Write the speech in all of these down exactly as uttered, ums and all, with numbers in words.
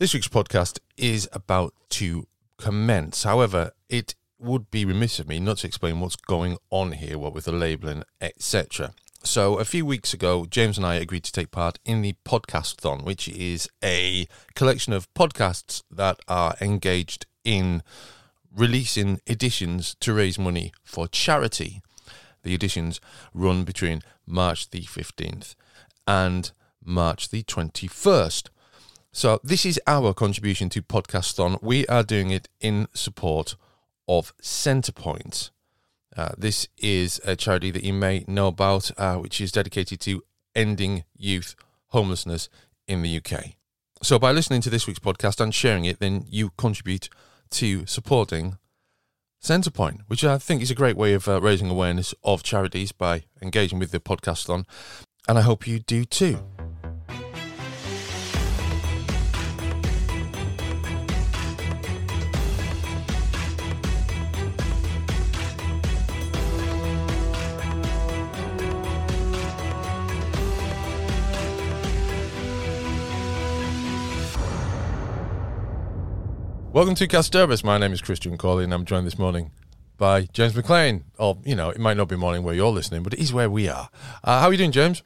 This week's podcast is about to commence. However, it would be remiss of me not to explain what's going on here, what with the labelling, et cetera. So a few weeks ago, James and I agreed to take part in the Podcast-thon, which is a collection of podcasts that are engaged in releasing editions to raise money for charity. The editions run between March the fifteenth and March the twenty-first. So this is our contribution to Podcast-thon. We are doing it in support of Centrepoint. Uh, this is a charity that you may know about, uh, which is dedicated to ending youth homelessness in the U K. So by listening to this week's podcast and sharing it, then you contribute to supporting Centrepoint, which I think is a great way of uh, raising awareness of charities by engaging with the Podcast-thon. And I hope you do too. Welcome to Castorvis. My name is Christian Corley and I'm joined this morning by James McLean. Or, you know, it might not be morning where you're listening, but it is where we are. Uh, how are you doing, James?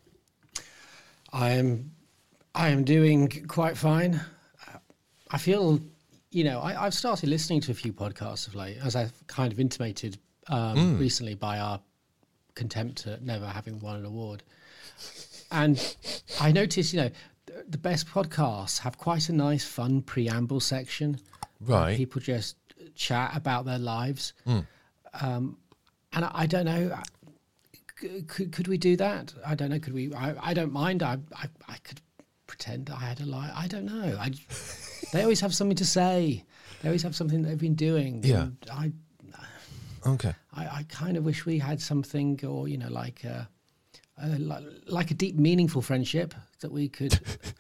I am I am doing quite fine. I feel, you know, I, I've started listening to a few podcasts of late, as I've kind of intimated um, mm. recently by our contempt at never having won an award. And I noticed, you know, th- the best podcasts have quite a nice, fun preamble section. Right. People just chat about their lives. Mm. Um, and I, I don't know, could, could we do that? I don't know. Could we? I, I don't mind. I, I I could pretend I had a life. I don't know. I, they always have something to say. They always have something they've been doing. Yeah. I, okay. I, I kind of wish we had something, or, you know, like a, a, like a deep, meaningful friendship that we could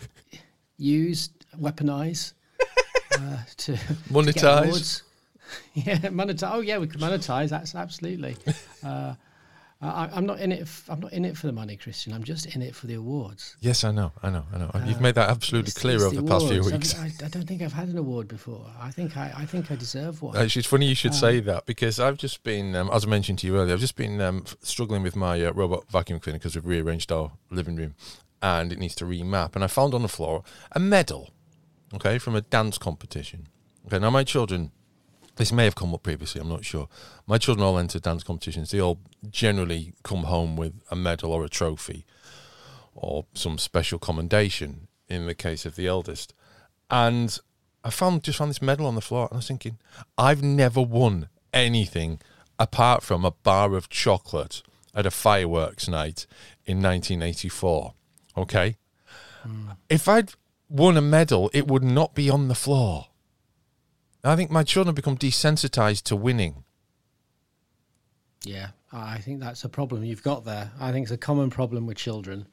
use, weaponize. Uh, to monetize, to yeah, monetize. Oh, yeah, we could monetize. That's absolutely. Uh, I, I'm not in it. F- I'm not in it for the money, Christian. I'm just in it for the awards. Yes, I know. I know. I know. Uh, You've made that absolutely it's, clear it's over the, the past few weeks. I, I don't think I've had an award before. I think I, I think I deserve one. Actually, it's funny you should um, say that, because I've just been, um, as I mentioned to you earlier, I've just been um, struggling with my uh, robot vacuum cleaner because we've rearranged our living room, and it needs to remap. And I found on the floor a medal, okay, from a dance competition. Okay, now my children, this may have come up previously, I'm not sure. My children all enter dance competitions. They all generally come home with a medal or a trophy or some special commendation in the case of the eldest. And I found just found this medal on the floor, and I was thinking, I've never won anything apart from a bar of chocolate at a fireworks night in nineteen eighty-four. Okay? Mm. If I'd won a medal, it would not be on the floor. I think my children have become desensitized to winning. Yeah, I think that's a problem you've got there. I think it's a common problem with children.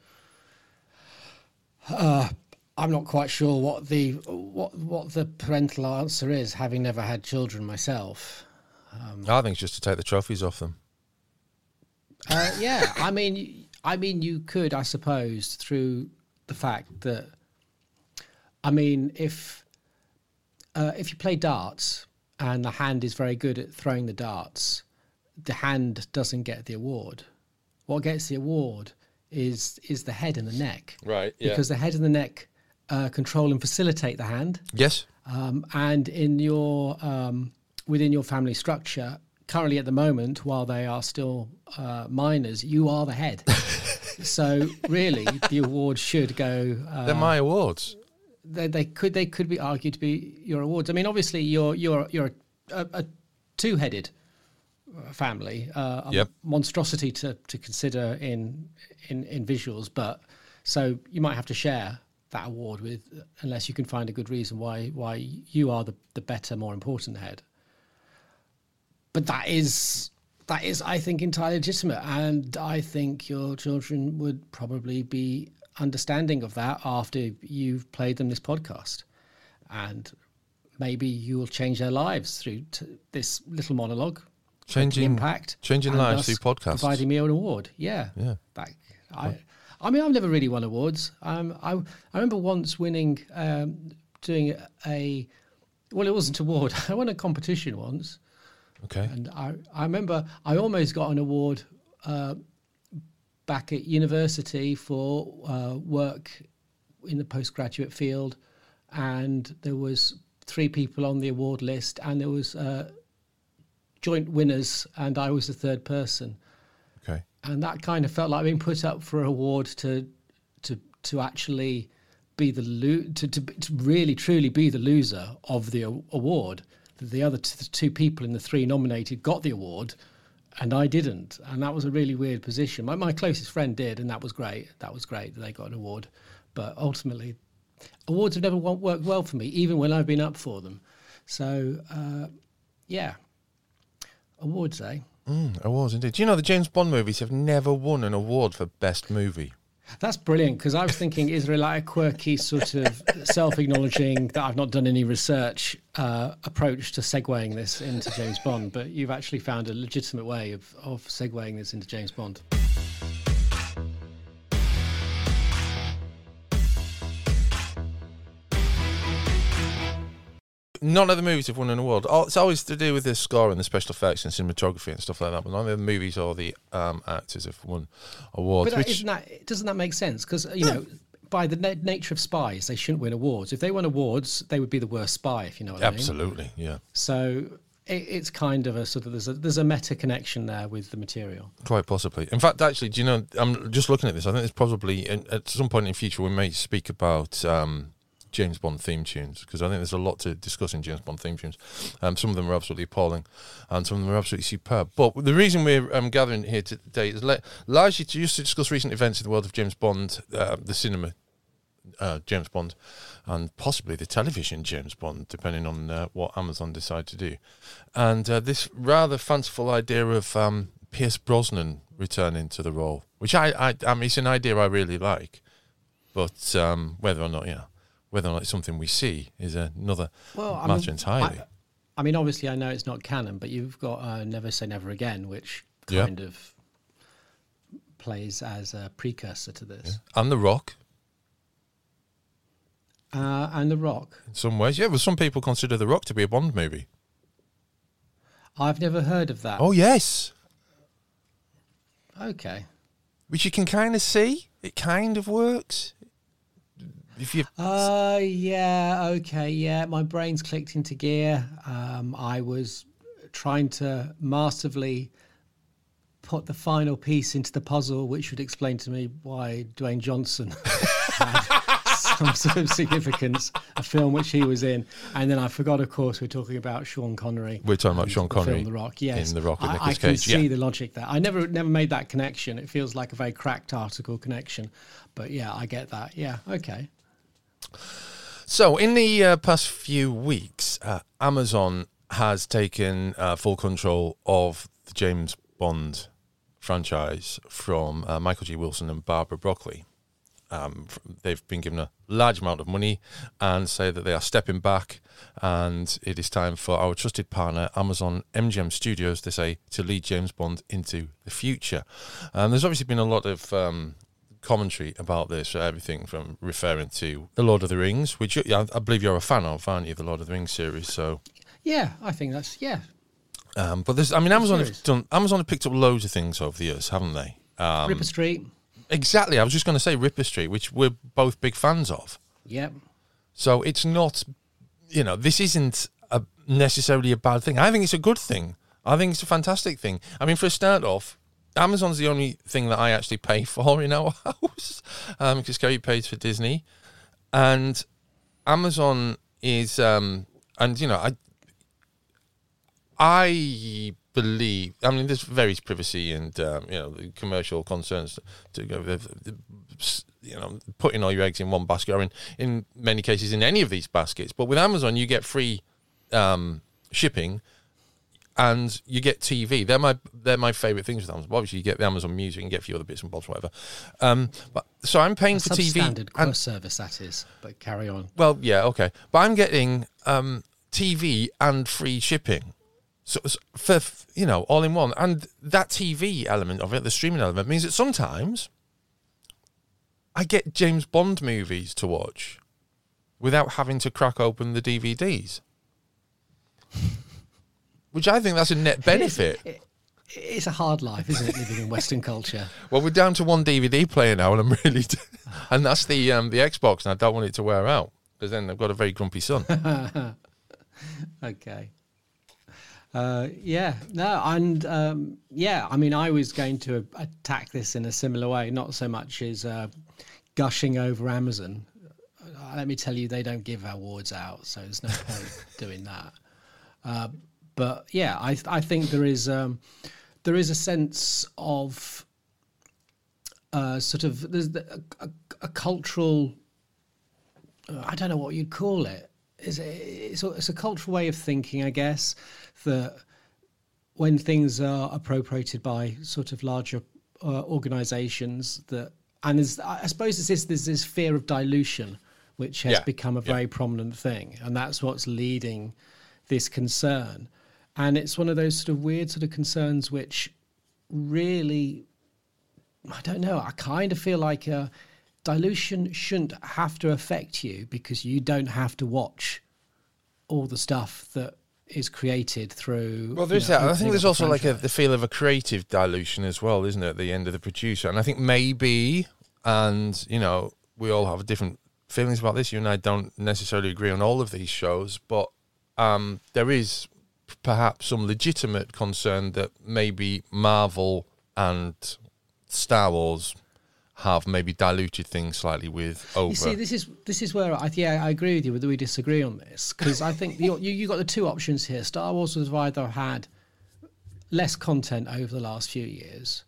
Uh, I'm not quite sure what the what what the parental answer is, having never had children myself. Um, I think it's just to take the trophies off them. Uh, yeah, I mean, I mean, you could, I suppose, through the fact that, I mean, if. Uh, if you play darts and the hand is very good at throwing the darts, the hand doesn't get the award. What gets the award is is the head and the neck. Right, yeah. Because the head and the neck uh, control and facilitate the hand. Yes. Um, and in your um, within your family structure, currently at the moment, while they are still uh, minors, you are the head. So really, the award should go... Uh, They're my awards. They, they could they could be argued to be your awards. I mean, obviously, you're you're you're a, a two-headed family, uh, a yep. monstrosity to, to consider in, in in visuals. But so you might have to share that award with, unless you can find a good reason why why you are the, the better, more important head. But that is that is, I think, entirely legitimate, and I think your children would probably be understanding of that after you've played them this podcast, and maybe you will change their lives through t- this little monologue, changing impact, changing lives through podcasts, providing me an award. Yeah, yeah. That, I, I mean, I've never really won awards. Um, I I remember once winning um, doing a, well, it wasn't an award. I won a competition once. Okay. And I, I remember I almost got an award uh, back at university for uh, work in the postgraduate field. And there was three people on the award list, and there was uh, joint winners, and I was the third person. Okay. And that kind of felt like being put up for an award to to to actually be the lo- to, to to really truly be the loser of the award. The other t- two people in the three nominated got the award, and I didn't. And that was a really weird position. My my closest friend did, and that was great. That was great that they got an award. But ultimately, awards have never worked well for me, even when I've been up for them. So, uh, yeah, awards, eh? Mm, awards indeed. Do you know the James Bond movies have never won an award for best movie? That's brilliant, because I was thinking, is there like a quirky sort of self-acknowledging that I've not done any research uh, approach to segueing this into James Bond? But you've actually found a legitimate way of, of segueing this into James Bond. None of the movies have won an award. Oh, it's always to do with the score and the special effects and cinematography and stuff like that. But none of the movies or the um, actors have won awards. But that, which... isn't that, doesn't that make sense? Because, you know, by the na- nature of spies, they shouldn't win awards. If they won awards, they would be the worst spy, if you know what Absolutely, I mean. yeah. So it, it's kind of a sort of, there's a, there's a meta connection there with the material. Quite possibly. In fact, actually, do you know, I'm just looking at this. I think there's probably, at some point in the future, we may speak about... Um, James Bond theme tunes, because I think there's a lot to discuss in James Bond theme tunes. Um, some of them are absolutely appalling, and some of them are absolutely superb. But the reason we're um, gathering here today is le- largely to just to discuss recent events in the world of James Bond, uh, the cinema uh, James Bond, and possibly the television James Bond, depending on uh, what Amazon decide to do. And uh, this rather fanciful idea of um, Pierce Brosnan returning to the role, which I, I, I mean, it's an idea I really like, but um, whether or not, you know, whether or not it's something we see is another well, matter I mean, entirely. I, I mean, obviously, I know it's not canon, but you've got uh, Never Say Never Again, which kind yeah. of plays as a precursor to this. Yeah. And The Rock. Uh, and The Rock. In some ways, yeah. Well, some people consider The Rock to be a Bond movie. I've never heard of that. Oh, yes. Okay. Which you can kind of see. It kind of works. If you, uh, yeah, okay, yeah. My brain's clicked into gear. Um, I was trying to masterfully put the final piece into the puzzle, which would explain to me why Dwayne Johnson had some sort of significance, a film which he was in. And then I forgot, of course, we're talking about Sean Connery. We're talking about Sean Connery film The Rock, yes. in The Rock with I, Nicolas I can Cage. see yeah. the logic there. I never never made that connection. It feels like a very cracked article connection. But yeah, I get that. Yeah, okay. So, in the uh, past few weeks, uh, Amazon has taken uh, full control of the James Bond franchise from uh, Michael G. Wilson and Barbara Broccoli. Um, they've been given a large amount of money and say that they are stepping back, and it is time for our trusted partner, Amazon M G M Studios, they say, to lead James Bond into the future. Um, there's obviously been a lot of... Um, commentary about this, everything from referring to The Lord of the Rings, which I, I believe you're a fan of, aren't you, the Lord of the Rings series? So, yeah, I think that's yeah. Um, but there's, I mean, Amazon have done. Amazon have picked up loads of things over the years, haven't they? Um, Ripper Street. Exactly. I was just going to say Ripper Street, which we're both big fans of. Yep. So it's not, you know, this isn't a, necessarily a bad thing. I think it's a good thing. I think it's a fantastic thing. I mean, for a start off, Amazon's the only thing that I actually pay for in our house, um, because Kerry pays for Disney, and Amazon is, um, and you know, I, I believe, I mean, there's various privacy and um, you know, commercial concerns to go with, you know, putting all your eggs in one basket, or in in many cases in any of these baskets. But with Amazon, you get free um, shipping. And you get T V. They're my they're my favourite things with Amazon. Obviously, you get the Amazon Music and get a few other bits and bobs, whatever. Um, but so I'm paying a for T V. Substandard and service, that is. But carry on. Well, yeah, okay. But I'm getting um, T V and free shipping, so for you know, all in one. And that T V element of it, the streaming element, means that sometimes I get James Bond movies to watch. without having to crack open the D V Ds. Which I think that's a net benefit. It is, it, it's a hard life, isn't it, living in Western culture? Well, we're down to one D V D player now, and I'm really, d- and that's the um, the Xbox, and I don't want it to wear out because then I've got a very grumpy son. Okay. Uh, yeah, no, and um, yeah, I mean, I was going to attack this in a similar way, not so much as uh, gushing over Amazon. Uh, let me tell you, they don't give awards out, so there's no point doing that. Uh, but yeah, I I think there is um, there is a sense of uh, sort of there's a, a, a cultural. Uh, I don't know what you'd call it. It's a, it's, a, it's a cultural way of thinking, I guess, that when things are appropriated by sort of larger uh, organisations, that and there's, I suppose it's this, there's this fear of dilution, which has yeah. become a very yeah. prominent thing, and that's what's leading this concern. And it's one of those sort of weird sort of concerns which really, I don't know, I kind of feel like uh, dilution shouldn't have to affect you because you don't have to watch all the stuff that is created through. Well, there's you know, that. I think there's also franchise. like a, the feel of a creative dilution as well, isn't it, at the end of the producer? And I think maybe, and, you know, we all have different feelings about this. You and I don't necessarily agree on all of these shows, but um, there is perhaps some legitimate concern that maybe Marvel and Star Wars have maybe diluted things slightly with over. You see, this is this is where I yeah I agree with you, whether we disagree on this, because I think you you got the two options here. Star Wars has either had less content over the last few years,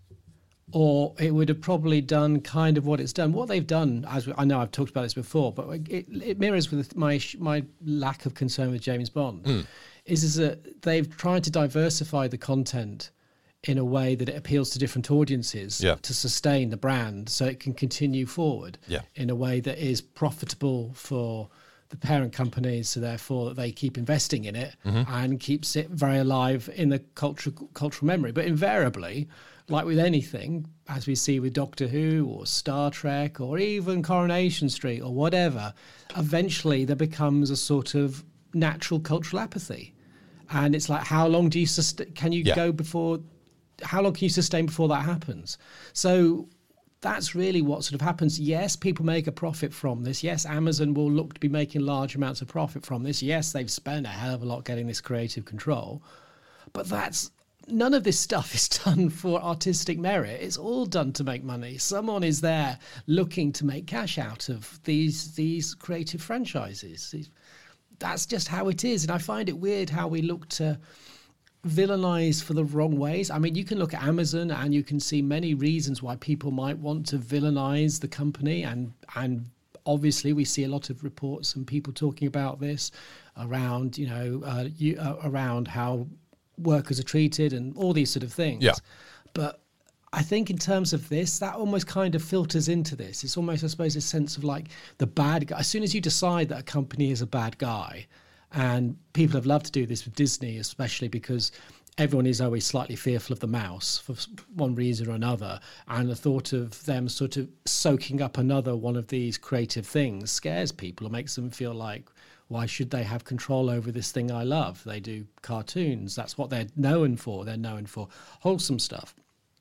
or it would have probably done kind of what it's done. What they've done, as we, I know I've talked about this before, but it, it mirrors with my my lack of concern with James Bond, mm. is is that they've tried to diversify the content in a way that it appeals to different audiences yeah. to sustain the brand so it can continue forward yeah. in a way that is profitable for the parent companies, so therefore they keep investing in it mm-hmm. and keeps it very alive in the cultural cultural memory. But invariably, like with anything, as we see with Doctor Who or Star Trek or even Coronation Street or whatever, eventually there becomes a sort of natural cultural apathy. And it's like, how long do you sust- can you yeah. go before... How long can you sustain before that happens? So that's really what sort of happens. Yes, people make a profit from this. Yes, Amazon will look to be making large amounts of profit from this. Yes, they've spent a hell of a lot getting this creative control. But that's none of this stuff is done for artistic merit. It's all done to make money. Someone is there looking to make cash out of these these creative franchises. That's just how it is. And I find it weird how we look to villainize for the wrong ways. I mean, you can look at Amazon and you can see many reasons why people might want to villainize the company, and and obviously we see a lot of reports and people talking about this around, you know, uh, you, uh, around how workers are treated and all these sort of things. Yeah. But I think in terms of this, that almost kind of filters into this. It's almost, I suppose, a sense of like the bad guy. As soon as you decide that a company is a bad guy, and people have loved to do this with Disney, especially because everyone is always slightly fearful of the mouse for one reason or another. And the thought of them sort of soaking up another one of these creative things scares people and makes them feel like, why should they have control over this thing I love? They do cartoons. That's what they're known for. They're known for wholesome stuff.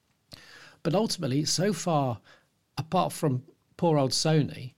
But ultimately, so far, apart from poor old Sony,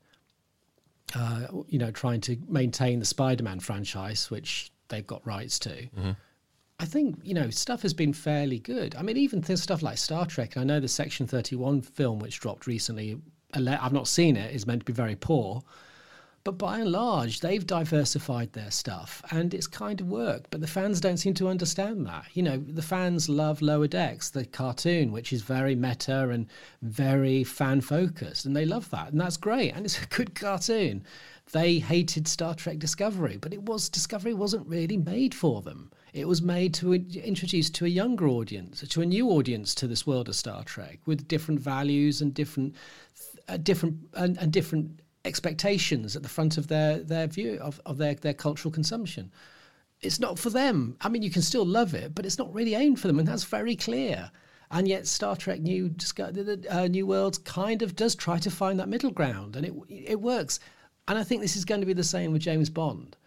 Uh, you know, trying to maintain the Spider-Man franchise, which they've got rights to. Mm-hmm. I think, you know, stuff has been fairly good. I mean, even th- stuff like Star Trek, and I know the Section thirty-one film, which dropped recently, I've not seen it, is meant to be very poor. But by and large, they've diversified their stuff, and it's kind of worked. But the fans don't seem to understand that. You know, the fans love Lower Decks, the cartoon, which is very meta and very fan-focused, and they love that, and that's great, and it's a good cartoon. They hated Star Trek Discovery, but it was Discovery wasn't really made for them. It was made to introduce to a younger audience, to a new audience to this world of Star Trek, with different values and different, uh, different and, and different. expectations at the front of their their view of, of their, their cultural consumption. It's not for them. I mean, you can still love it, but it's not really aimed for them, and that's very clear. And yet Star Trek New uh, New Worlds kind of does try to find that middle ground, and it it works. And I think this is going to be the same with James Bond.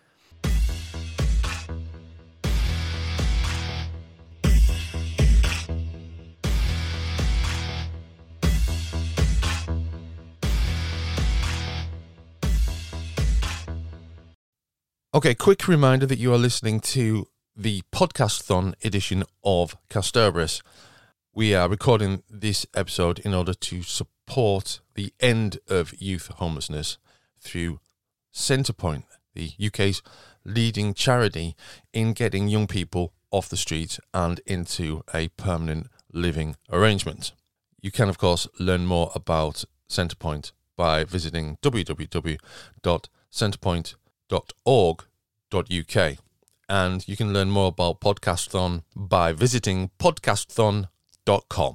Okay, quick reminder that you are listening to the podcast-thon edition of Kasterborous. We are recording this episode in order to support the end of youth homelessness through Centrepoint, the U K's leading charity in getting young people off the streets and into a permanent living arrangement. You can, of course, learn more about Centrepoint by visiting w w w dot centrepoint dot org dot u k, and you can learn more about Podcasthon by visiting podcasthon dot com.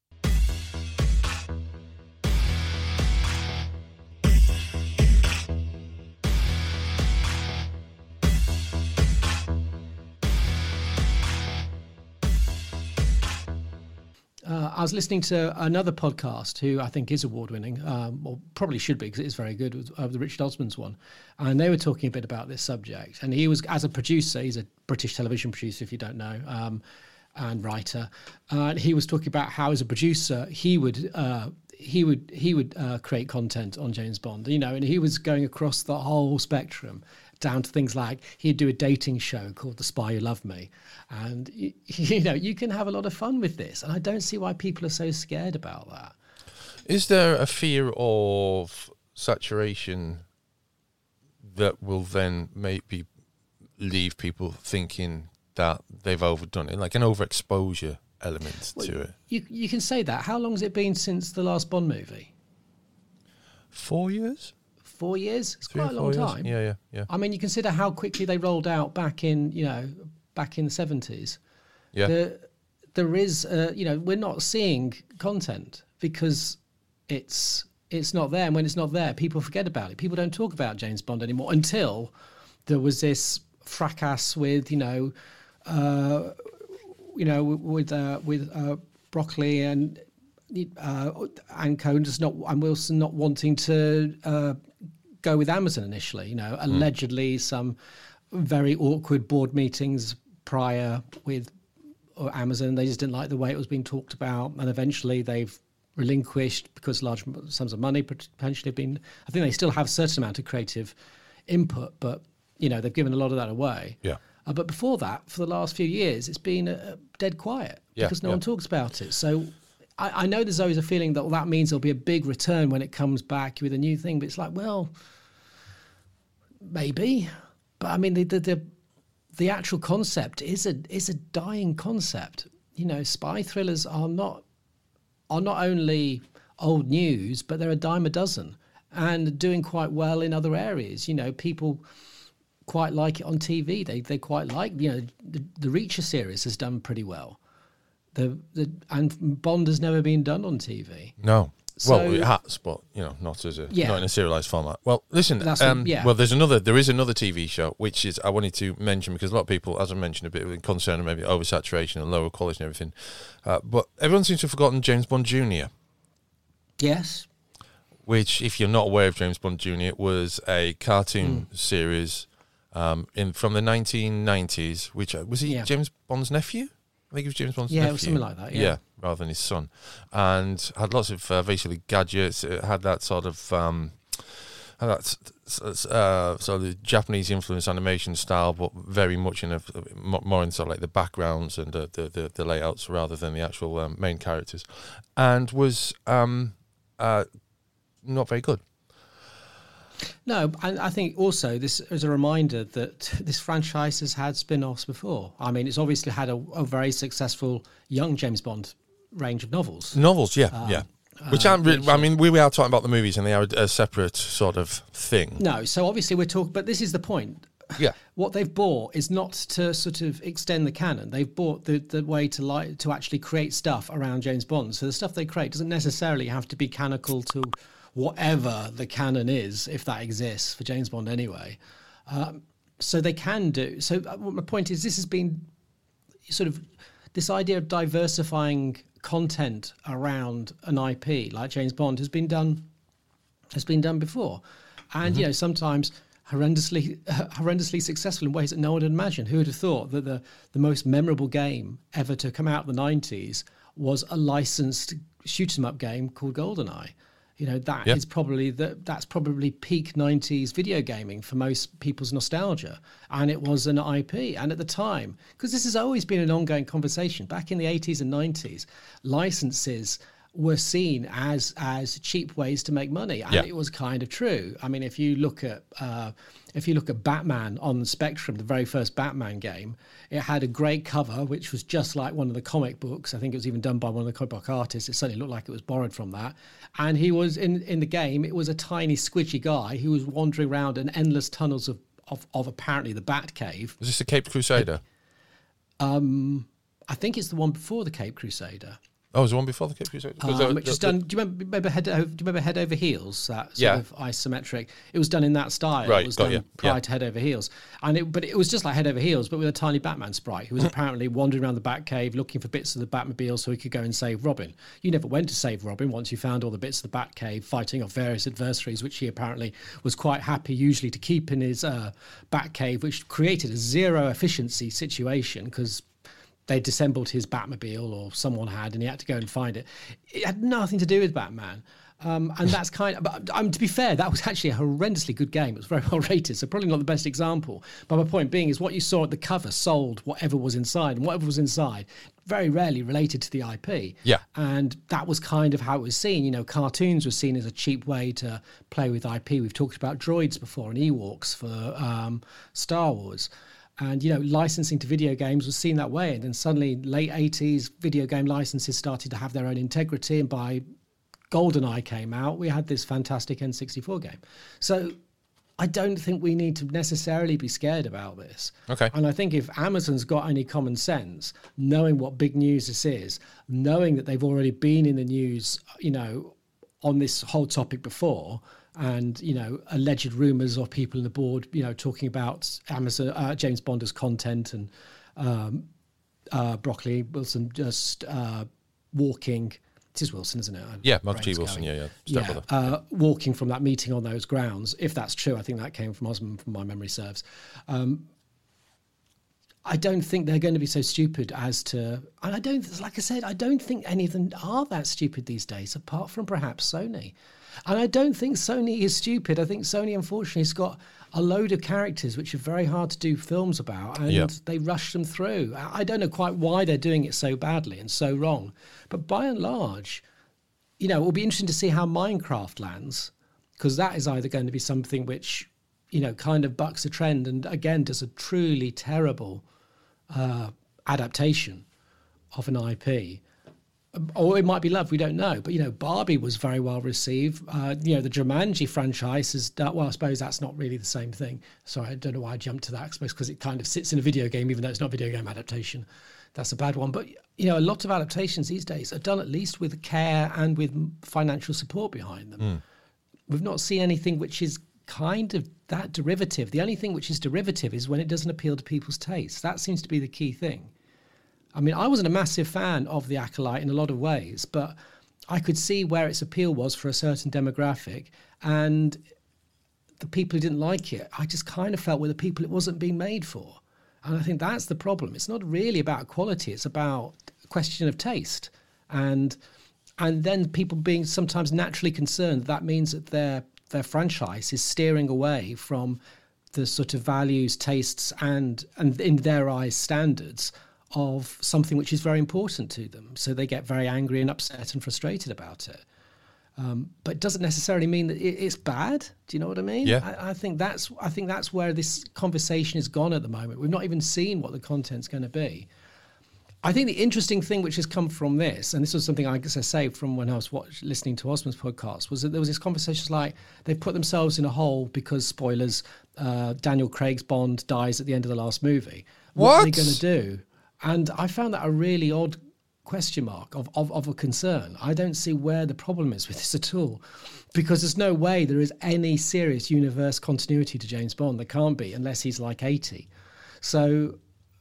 Uh, I was listening to another podcast who I think is award-winning, um, or probably should be because it is very good, with, uh, the Richard Osman's one. And they were talking a bit about this subject. And he was, as a producer, he's a British television producer, if you don't know, um, and writer. Uh, and he was talking about how, as a producer, he would uh, he would he would uh, create content on James Bond, you know, and he was going across the whole spectrum, down to things like he'd do a dating show called The Spy Who Loved Me. And, you know, you can have a lot of fun with this. And I don't see why people are so scared about that. Is there a fear of saturation that will then maybe leave people thinking that they've overdone it, like an overexposure element well, to it? You, you can say that. How long has it been since the last Bond movie? Four years? Four years? It's Three quite a long years? time. Yeah, yeah, yeah. I mean, you consider how quickly they rolled out back in, you know, back in the seventies. Yeah. The, there is, uh, you know, we're not seeing content because it's it's not there. And when it's not there, people forget about it. People don't talk about James Bond anymore until there was this fracas with, you know, uh, you know, with uh, with uh, Broccoli and uh, and Cohen just not and Wilson not wanting to uh, go with Amazon initially. You know, allegedly mm. some very awkward board meetings prior with Amazon. They just didn't like the way it was being talked about, and eventually they've relinquished because large sums of money potentially have been. I think they still have a certain amount of creative input, but you know they've given a lot of that away. Yeah. Uh, but before that, for the last few years, it's been uh, dead quiet yeah, because no yeah. one talks about it. So I, I know there's always a feeling that well, that means there'll be a big return when it comes back with a new thing. But it's like, well, maybe. But I mean, the the the, the actual concept is a is a dying concept. You know, spy thrillers are not are not only old news, but they're a dime a dozen and doing quite well in other areas. You know, people quite like it on T V. They they quite like, you know, the, the Reacher series has done pretty well. The the and Bond has never been done on T V. No. So, well, it has, but you know, not as a yeah. not in a serialized format. Well, listen. That's um, what, yeah. Well, there's another. There is another T V show which is I wanted to mention because a lot of people, as I mentioned, a bit of concern maybe oversaturation and lower quality and everything. Uh, but everyone seems to have forgotten James Bond Junior Yes. Which, if you're not aware of James Bond Junior, was a cartoon mm. series um, in from the nineteen nineties. Which uh, was he yeah. James Bond's nephew? I think it was James Bond's yeah, nephew. it was something like that. Yeah. yeah, rather than his son, and had lots of uh, basically gadgets. It had that sort of um, had that uh, sort of Japanese influence animation style, but very much in a more in sort of like the backgrounds and the the, the, the layouts rather than the actual um, main characters, and was um, uh, not very good. No, and I think also this is a reminder that this franchise has had spin-offs before. I mean, it's obviously had a, a very successful young James Bond range of novels. Novels, yeah, um, yeah. Which uh, aren't really, I mean, we, we are talking about the movies and they are a, a separate sort of thing. No, so obviously we're talking, but this is the point. Yeah. What they've bought is not to sort of extend the canon. They've bought the, the way to like to actually create stuff around James Bond. So the stuff they create doesn't necessarily have to be canonical to whatever the canon is, if that exists for James Bond anyway. Um, so they can do. So my point is, this has been sort of this idea of diversifying content around an I P like James Bond has been done has been done before. and mm-hmm. you know, sometimes horrendously, uh, horrendously successful in ways that no one had imagined. Who would have thought that the the most memorable game ever to come out in the nineties was a licensed shoot 'em up game called GoldenEye? You know, that yep. is probably the, that's probably peak nineties video gaming for most people's nostalgia. And it was an I P. And at the time, because this has always been an ongoing conversation, back in the eighties and nineties, licenses were seen as as cheap ways to make money, and yeah. it was kind of true. I mean, if you look at uh, if you look at Batman on the Spectrum, the very first Batman game, it had a great cover which was just like one of the comic books. I think it was even done by one of the comic book artists. It certainly looked like it was borrowed from that. And he was in in the game. It was a tiny, squidgy guy who was wandering around in endless tunnels of of, of apparently the Batcave. Was this the Caped Crusader? Um, I think it's the one before the Caped Crusader. Oh, was the one before the Caped Crusader? Um, which was done. Do you remember, remember head over? Do you remember Head Over Heels? That sort yeah. of isometric. It was done in that style. Right, it was got done you. prior yeah. to Head Over Heels, and it, but it was just like Head Over Heels, but with a tiny Batman sprite who was apparently wandering around the Batcave looking for bits of the Batmobile so he could go and save Robin. You never went to save Robin once you found all the bits of the Batcave, fighting off various adversaries, which he apparently was quite happy usually to keep in his uh, Batcave, which created a zero efficiency situation because they disassembled his Batmobile, or someone had, and he had to go and find it. It had nothing to do with Batman. Um, and that's kind of, but um, to be fair, that was actually a horrendously good game. It was very well rated, so probably not the best example. But my point being is what you saw at the cover sold whatever was inside, and whatever was inside very rarely related to the I P. Yeah. And that was kind of how it was seen. You know, cartoons were seen as a cheap way to play with I P. We've talked about droids before and Ewoks for um, Star Wars. And, you know, licensing to video games was seen that way. And then suddenly, late eighties, video game licenses started to have their own integrity. And by GoldenEye came out, we had this fantastic N sixty-four game. So I don't think we need to necessarily be scared about this. Okay. And I think if Amazon's got any common sense, knowing what big news this is, knowing that they've already been in the news, you know, on this whole topic before, and, you know, alleged rumours of people in the board, you know, talking about Amazon, uh, James Bond as content, and um, uh, Broccoli Wilson just uh, walking. It is Wilson, isn't it? Yeah, Michael G. Wilson, going. yeah, yeah. yeah uh, walking from that meeting on those grounds. If that's true, I think that came from Osmond, from my memory serves. Um, I don't think they're going to be so stupid as to, and I don't, like I said, I don't think any of them are that stupid these days, apart from perhaps Sony. And I don't think Sony is stupid. I think Sony, unfortunately, has got a load of characters which are very hard to do films about, and yep. they rush them through. I don't know quite why they're doing it so badly and so wrong. But by and large, you know, it will be interesting to see how Minecraft lands, because that is either going to be something which, you know, kind of bucks a trend and, again, does a truly terrible uh, adaptation of an I P. Or it might be love, we don't know. But, you know, Barbie was very well received. Uh, you know, the Jumanji franchise is, well, I suppose that's not really the same thing. Sorry, I don't know why I jumped to that, I suppose because it kind of sits in a video game, even though it's not a video game adaptation. That's a bad one. But, you know, a lot of adaptations these days are done at least with care and with financial support behind them. Mm. We've not seen anything which is kind of that derivative. The only thing which is derivative is when it doesn't appeal to people's tastes. That seems to be the key thing. I mean, I wasn't a massive fan of The Acolyte in a lot of ways, but I could see where its appeal was for a certain demographic, and the people who didn't like it, I just kind of felt were the people it wasn't being made for. And I think that's the problem. It's not really about quality. It's about a question of taste. And and then people being sometimes naturally concerned that means that their their franchise is steering away from the sort of values, tastes, and, and in their eyes, standards of something which is very important to them. So they get very angry and upset and frustrated about it. Um, but it doesn't necessarily mean that it, it's bad. Do you know what I mean? Yeah. I, I think that's I think that's where this conversation is gone at the moment. We've not even seen what the content's going to be. I think the interesting thing which has come from this, and this was something I guess I saved from when I was watch, listening to Osmond's podcast, was that there was this conversation like they've put themselves in a hole because, spoilers, uh, Daniel Craig's Bond dies at the end of the last movie. What, what are they going to do? And I found that a really odd question mark of, of, of a concern. I don't see where the problem is with this at all, because there's no way there is any serious universe continuity to James Bond. There can't be unless he's like eighty. So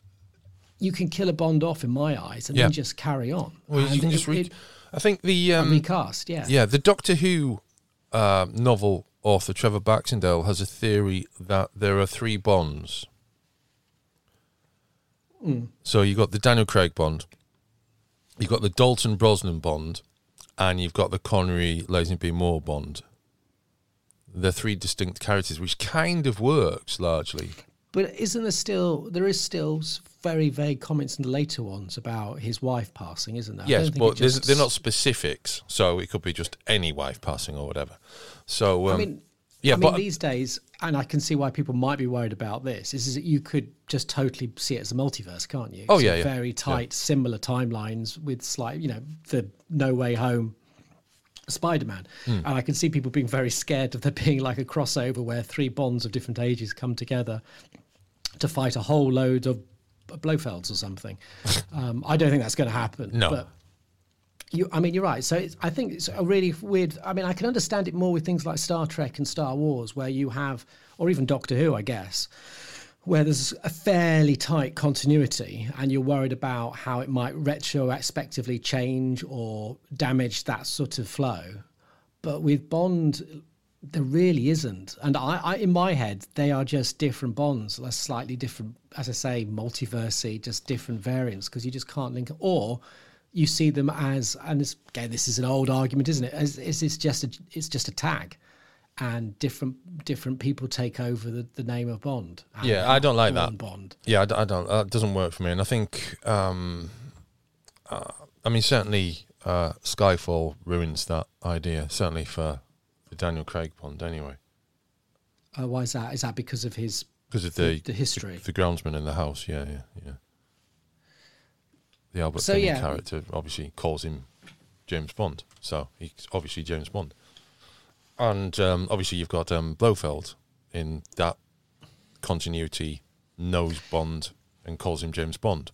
you can kill a Bond off in my eyes and yeah. then just carry on. Well, you and can it, just read. It, I think the um, recast, yeah, yeah, the Doctor Who uh, novel author Trevor Baxendale has a theory that there are three Bonds. Mm. So you've got the Daniel Craig Bond, you've got the Dalton Brosnan Bond, and you've got the Connery Lazenby Moore Bond. They're three distinct characters, which kind of works largely. But isn't there still, there is still very vague comments in the later ones about his wife passing, isn't there? Yes, but just... they're not specifics, so it could be just any wife passing or whatever. So, um, I mean, yeah, I mean but these days, and I can see why people might be worried about this, is, is that you could just totally see it as a multiverse, can't you? Oh, so yeah, yeah. Very tight, yeah. similar timelines with slight, you know, the No Way Home Spider-Man. Mm. And I can see people being very scared of there being like a crossover where three Bonds of different ages come together to fight a whole load of Blofelds or something. um, I don't think that's going to happen. No. But you, I mean, you're right. So it's, I think it's a really weird... I mean, I can understand it more with things like Star Trek and Star Wars, where you have, or even Doctor Who, I guess, where there's a fairly tight continuity and you're worried about how it might retrospectively change or damage that sort of flow. But with Bond, there really isn't. And I, I, in my head, they are just different Bonds. They're slightly different, as I say, multiversy, just different variants, because you just can't link it. Or you see them as, and it's, again, this is an old argument, isn't it? As, is it's just a, it's just a tag. And different different people take over the, the name of Bond. Yeah, I don't like that. Bond. Yeah, I, I don't. That doesn't work for me. And I think, um, uh, I mean, certainly uh, Skyfall ruins that idea. Certainly for the Daniel Craig Bond, anyway. Uh, why is that? Is that because of his because of the, the the history, the, the groundsman in the house? Yeah, yeah, yeah. The Albert so, Finney yeah. character obviously calls him James Bond, so he's obviously James Bond. And um, obviously you've got um, Blofeld in that continuity, knows Bond and calls him James Bond.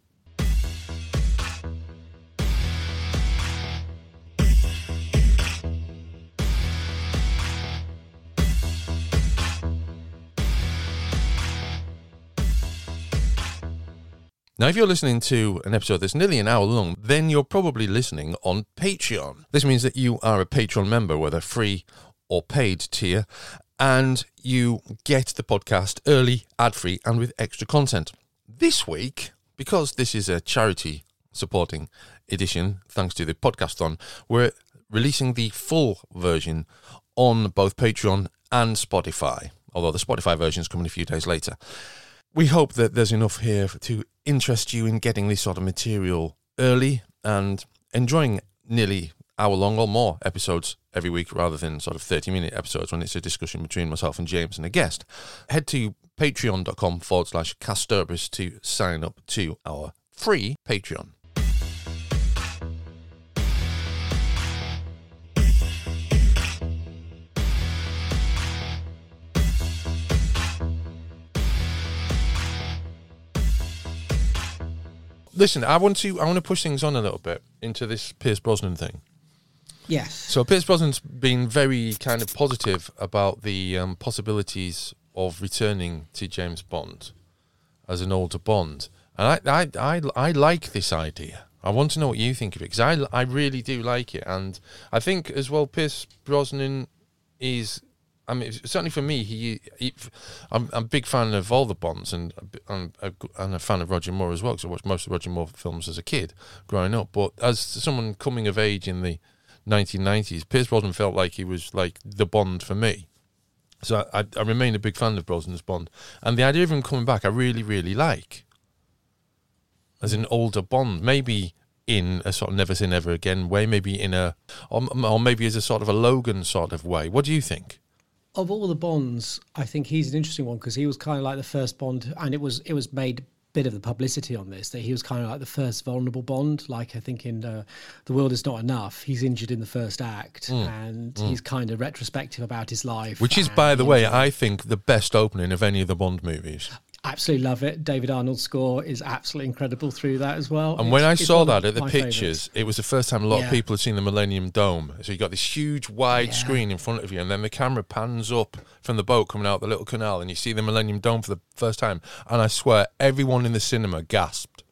Now, if you're listening to an episode that's nearly an hour long, then you're probably listening on Patreon. This means that you are a Patreon member, whether free or paid tier, and you get the podcast early, ad-free, and with extra content. This week, because this is a charity supporting edition, thanks to the Podcastathon, we're releasing the full version on both Patreon and Spotify, although the Spotify version is coming a few days later. We hope that there's enough here to interest you in getting this sort of material early and enjoying nearly hour-long or more episodes every week rather than sort of thirty-minute episodes when it's a discussion between myself and James and a guest. Head to patreon.com forward slash Casturbis to sign up to our free Patreon. Listen, I want to I want to push things on a little bit into this Pierce Brosnan thing. Yes. So Pierce Brosnan's been very kind of positive about the um, possibilities of returning to James Bond as an older Bond, and I I I, I like this idea. I want to know what you think of it, because I I really do like it, and I think as well Pierce Brosnan is. I mean, certainly for me, he, he I'm, I'm a big fan of all the Bonds, and I'm a, I'm a fan of Roger Moore as well, because I watched most of Roger Moore films as a kid growing up. But as someone coming of age in the nineteen nineties, Pierce Brosnan felt like he was like the Bond for me. So I, I remain a big fan of Brosnan's Bond, and the idea of him coming back, I really, really like as an older Bond, maybe in a sort of Never Say Never Again way, maybe in a, or, or maybe as a sort of a Logan sort of way. What do you think? Of all the Bonds, I think he's an interesting one, because he was kind of like the first Bond, and it was it was made a bit of the publicity on this, that he was kind of like the first vulnerable Bond. Like I think in uh, The World Is Not Enough, he's injured in the first act, mm. and mm. he's kind of retrospective about his life. Which is, by the way, I think the best opening of any of the Bond movies. Absolutely love it. David Arnold's score is absolutely incredible through that as well. And it's, when I saw that at the pictures, favorites. It was the first time a lot yeah. of people had seen the Millennium Dome. So you got this huge wide yeah. screen in front of you, and then the camera pans up from the boat coming out the little canal, and you see the Millennium Dome for the first time. And I swear, everyone in the cinema gasped.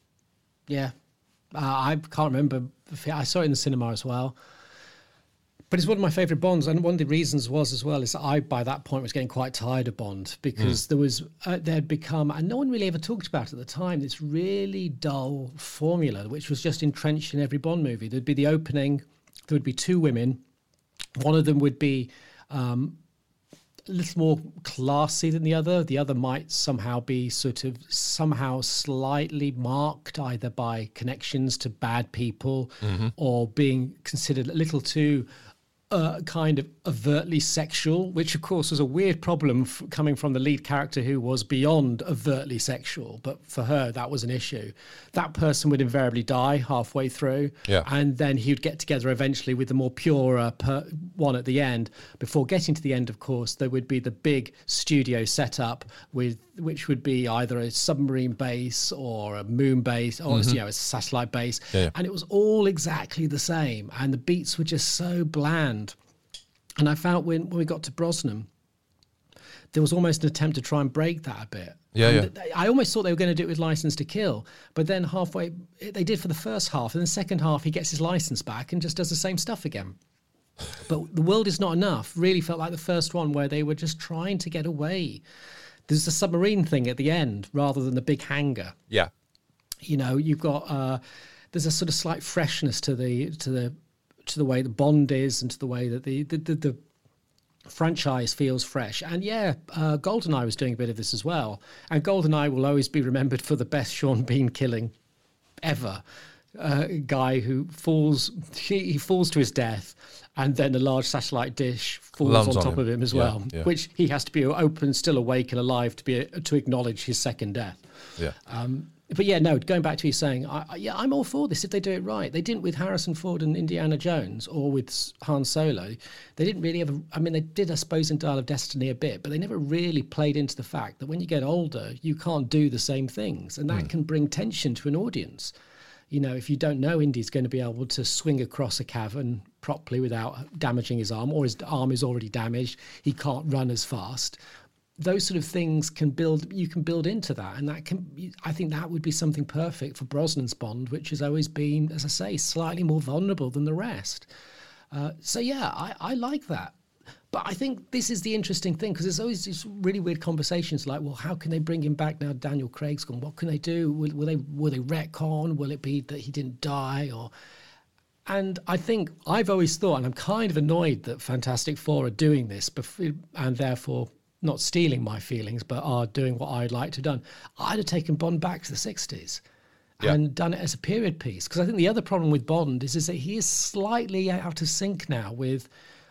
Yeah. Uh, I can't remember. I saw it in the cinema as well. But it's one of my favourite Bonds, and one of the reasons was as well is that I, by that point, was getting quite tired of Bond because mm. there was uh, there had become, and no one really ever talked about it at the time, this really dull formula which was just entrenched in every Bond movie. There'd be the opening, there would be two women, one of them would be um, a little more classy than the other. The other might somehow be sort of somehow slightly marked either by connections to bad people mm-hmm. or being considered a little too Uh, kind of overtly sexual, which of course was a weird problem f- coming from the lead character who was beyond overtly sexual, but for her that was an issue. That person would invariably die halfway through, yeah. and then he'd get together eventually with the more pure uh, per- one at the end. Before getting to the end, of course, there would be the big studio setup with which would be either a submarine base or a moon base or mm-hmm. you know a satellite base, yeah, yeah. and it was all exactly the same, and the beats were just so bland. And I felt when, when we got to Brosnan, there was almost an attempt to try and break that a bit. Yeah, and yeah. I almost thought they were going to do it with License to Kill, but then halfway, they did for the first half, and the second half he gets his license back and just does the same stuff again. But The World Is Not Enough really felt like the first one where they were just trying to get away. There's a submarine thing at the end rather than the big hangar. Yeah. You know, you've got, uh, there's a sort of slight freshness to the, to the, to the way the Bond is and to the way that the the, the, the franchise feels fresh. And yeah, uh, GoldenEye was doing a bit of this as well. And GoldenEye will always be remembered for the best Sean Bean killing ever. Uh, a guy who falls, he, he falls to his death, and then a large satellite dish falls Lands on top on of him as yeah, well, yeah. which he has to be open, still awake and alive to be to acknowledge his second death. Yeah. Um, But yeah, no, going back to you saying, I, I, yeah, I'm all for this if they do it right. They didn't with Harrison Ford and Indiana Jones or with Han Solo. They didn't really ever, I mean, they did, I suppose, in Dial of Destiny a bit, but they never really played into the fact that when you get older, you can't do the same things. And that mm. can bring tension to an audience. You know, if you don't know Indy's going to be able to swing across a cavern properly without damaging his arm, or his arm is already damaged, he can't run as fast. Those sort of things can build, you can build into that. And that can, I think that would be something perfect for Brosnan's Bond, which has always been, as I say, slightly more vulnerable than the rest. Uh, so yeah, I, I like that. But I think this is the interesting thing, because there's always these really weird conversations like, well, how can they bring him back now Daniel Craig's gone? What can they do? Will, will they will they retcon? Will it be that he didn't die? Or And I think I've always thought, and I'm kind of annoyed that Fantastic Four are doing this, before, and therefore not stealing my feelings, but are doing what I'd like to have done. I'd have taken Bond back to the sixties yeah. and done it as a period piece. Because I think the other problem with Bond is, is that he is slightly out of sync now with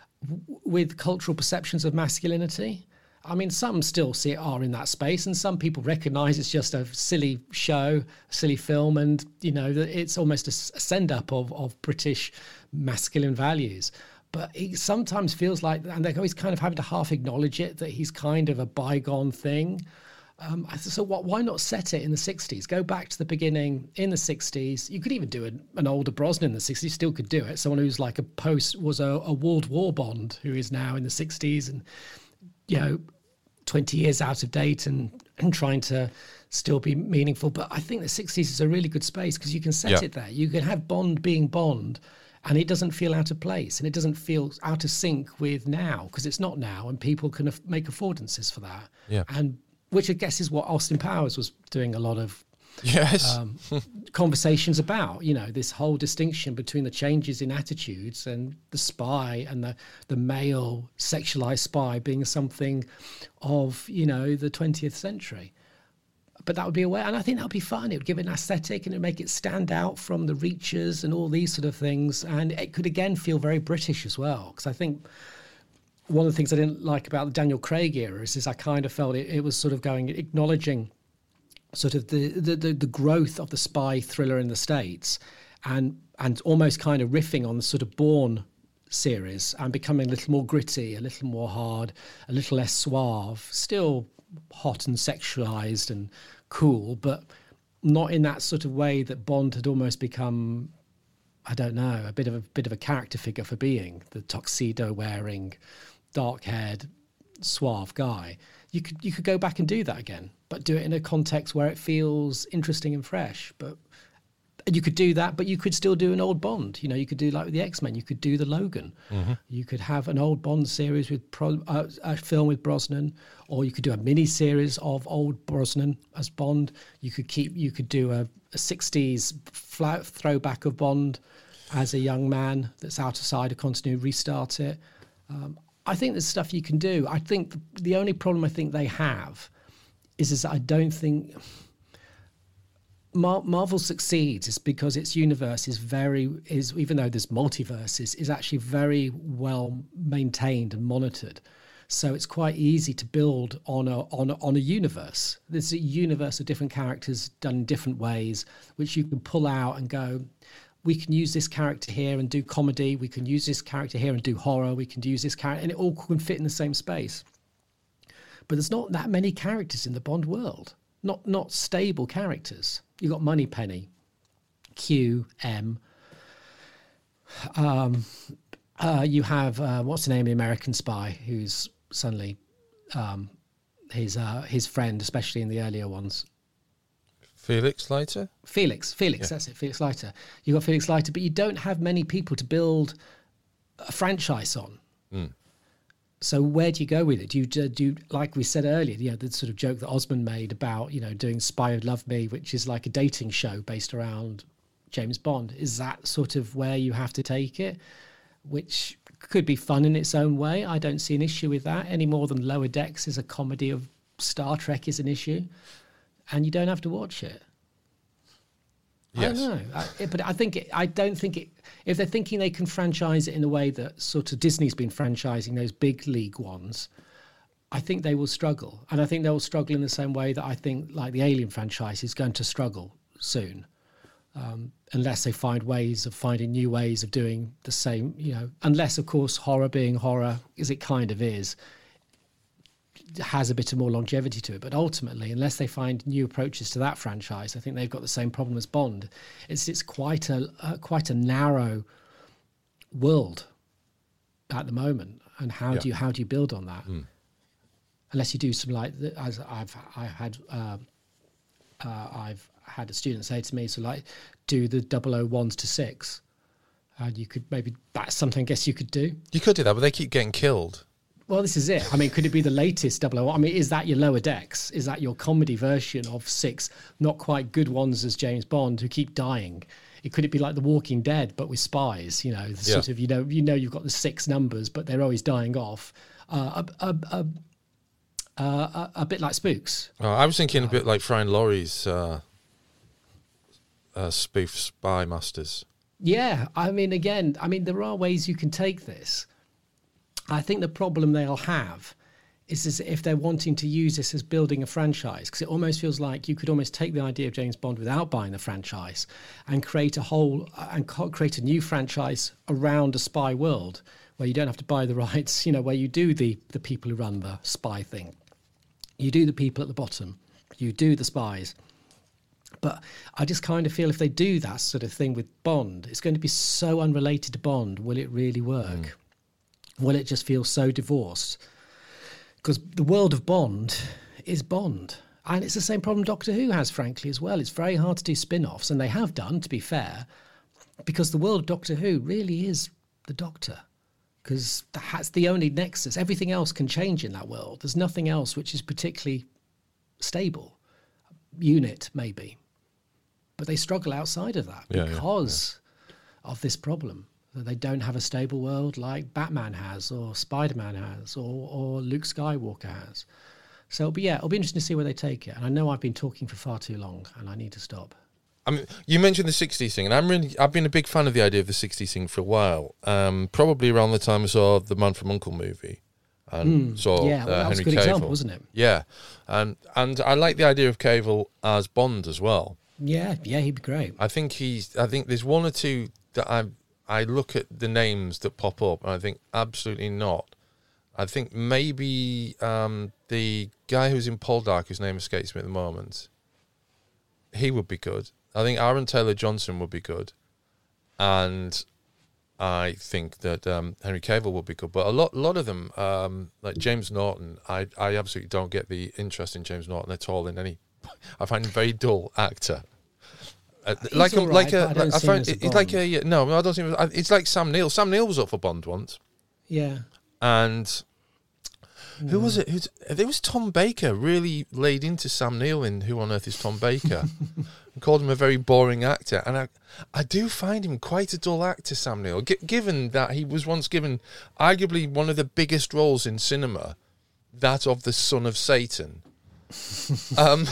with cultural perceptions of masculinity. I mean, some still see it are in that space, and some people recognise it's just a silly show, a silly film, and, you know, that it's almost a send-up of, of British masculine values. But it sometimes feels like, and they're always kind of having to half acknowledge it, that he's kind of a bygone thing. Um, so what, why not set it in the sixties? Go back to the beginning in the sixties. You could even do an, an older Brosnan in the sixties, still could do it. Someone who's like a post, was a, a World War Bond who is now in the sixties and, you know, twenty years out of date and, and trying to still be meaningful. But I think the sixties is a really good space because you can set yeah. it there. You can have Bond being Bond, and it doesn't feel out of place, and it doesn't feel out of sync with now, because it's not now, and people can af- make affordances for that. Yeah. And which I guess is what Austin Powers was doing a lot of yes. um, conversations about, you know, this whole distinction between the changes in attitudes and the spy and the, the male sexualized spy being something of, you know, the twentieth century. But that would be a way, and I think that would be fun. It would give it an aesthetic and it would make it stand out from the Reachers and all these sort of things. And it could, again, feel very British as well. Because I think one of the things I didn't like about the Daniel Craig era is, is I kind of felt it, it was sort of going, acknowledging sort of the, the, the, the growth of the spy thriller in the States and, and almost kind of riffing on the sort of Bourne series and becoming a little more gritty, a little more hard, a little less suave, still hot and sexualized and cool, but not in that sort of way that Bond had almost become, I don't know, a bit of a bit of a character figure for being the tuxedo wearing, dark haired, suave guy. You could you could go back and do that again, but do it in a context where it feels interesting and fresh. But you could do that, but you could still do an old Bond. You know, you could do like with the X-Men. You could do the Logan. Mm-hmm. You could have an old Bond series with pro, uh, a film with Brosnan, or you could do a mini series of old Brosnan as Bond. You could keep. You could do a, a sixties flat throwback of Bond as a young man that's outside a continuity, restart it. Um, I think there's stuff you can do. I think the, the only problem I think they have is, is I don't think Mar- Marvel succeeds is because its universe is very, is even though there's multiverses, is actually very well maintained and monitored. So it's quite easy to build on a on a, on a universe. There's a universe of different characters done in different ways, which you can pull out and go, we can use this character here and do comedy. We can use this character here and do horror. We can use this character, and it all can fit in the same space. But there's not that many characters in the Bond world. Not not stable characters. You got Moneypenny, Q, M. Um, uh, you have uh, what's the name of the American spy who's suddenly um, his uh, his friend, especially in the earlier ones. Felix Leiter? Felix, Felix, yeah. That's it, Felix Leiter. You got Felix Leiter, but you don't have many people to build a franchise on. Mm. So where do you go with it? Do you do you, like we said earlier? You know, the sort of joke that Osmond made about, you know, doing Spy Who Loved Me, which is like a dating show based around James Bond. Is that sort of where you have to take it? Which could be fun in its own way. I don't see an issue with that any more than Lower Decks is a comedy of Star Trek is an issue, and you don't have to watch it. Yes. I don't know, I, it, but I think it, I don't think it. If they're thinking they can franchise it in the way that sort of Disney's been franchising those big league ones, I think they will struggle, and I think they will struggle in the same way that I think like the Alien franchise is going to struggle soon, um, unless they find ways of finding new ways of doing the same. You know, unless of course horror being horror, as it kind of is, has a bit of more longevity to it. But ultimately, unless they find new approaches to that franchise, I think they've got the same problem as Bond. It's it's quite a uh, quite a narrow world at the moment, and how yeah. do you how do you build on that? Mm. Unless you do some like as I've I had uh, uh, I've had a student say to me, so like do the double oh ones to six, and you could maybe that's something I guess you could do. You could do that, but they keep getting killed. Well, this is it. I mean, could it be the latest double oh one? I mean, is that your Lower Decks? Is that your comedy version of six not quite good ones as James Bond who keep dying? It could it be like The Walking Dead, but with spies? You know, the yeah. sort of you know you know you've got the six numbers, but they're always dying off. Uh, a, a, a, a, a, a bit like Spooks. Oh, I was thinking uh, a bit like Brian Laurie's uh, uh, spoof Spy Masters. Yeah, I mean, again, I mean, there are ways you can take this. I think the problem they'll have is, is if they're wanting to use this as building a franchise, because it almost feels like you could almost take the idea of James Bond without buying the franchise and create a whole and create a new franchise around a spy world where you don't have to buy the rights, you know, where you do the, the people who run the spy thing. You do the people at the bottom. You do the spies. But I just kind of feel if they do that sort of thing with Bond, it's going to be so unrelated to Bond. Will it really work? Mm. Will it just feel so divorced? Because the world of Bond is Bond. And it's the same problem Doctor Who has, frankly, as well. It's very hard to do spin-offs, and they have done, to be fair, because the world of Doctor Who really is the Doctor. Because that's the only nexus. Everything else can change in that world. There's nothing else which is particularly stable. Unit, maybe. But they struggle outside of that yeah, because yeah, yeah. of this problem. They don't have a stable world like Batman has, or Spider-Man has, or, or Luke Skywalker has. So, but yeah, it'll be interesting to see where they take it. And I know I've been talking for far too long, and I need to stop. I mean, you mentioned the sixties thing, and I'm really, I've been a big fan of the idea of the sixties thing for a while. Um, probably around the time I saw the Man from U N C L E movie, and mm, saw yeah, well, uh, that was Henry a good Cavill. example, wasn't it? Yeah, and and I like the idea of Cavill as Bond as well. Yeah, yeah, he'd be great. I think he's. I think there's one or two that I I look at the names that pop up, and I think absolutely not. I think maybe um, the guy who's in Poldark, whose name escapes me at the moment, he would be good. I think Aaron Taylor-Johnson would be good, and I think that um, Henry Cavill would be good. But a lot, a lot of them, um, like James Norton, I, I absolutely don't get the interest in James Norton at all. In any, I find him a very dull actor. Uh, He's like a, all like right, a, but I don't like, I see him find as a it's like Bond. a no. I don't see him. as- It's like Sam Neill. Sam Neill was up for Bond once, Yeah. and who was it? Who's, there was Tom Baker. Really laid into Sam Neill in Who on Earth is Tom Baker, and called him a very boring actor. And I, I do find him quite a dull actor, Sam Neill. G- given that he was once given arguably one of the biggest roles in cinema, that of the son of Satan. um.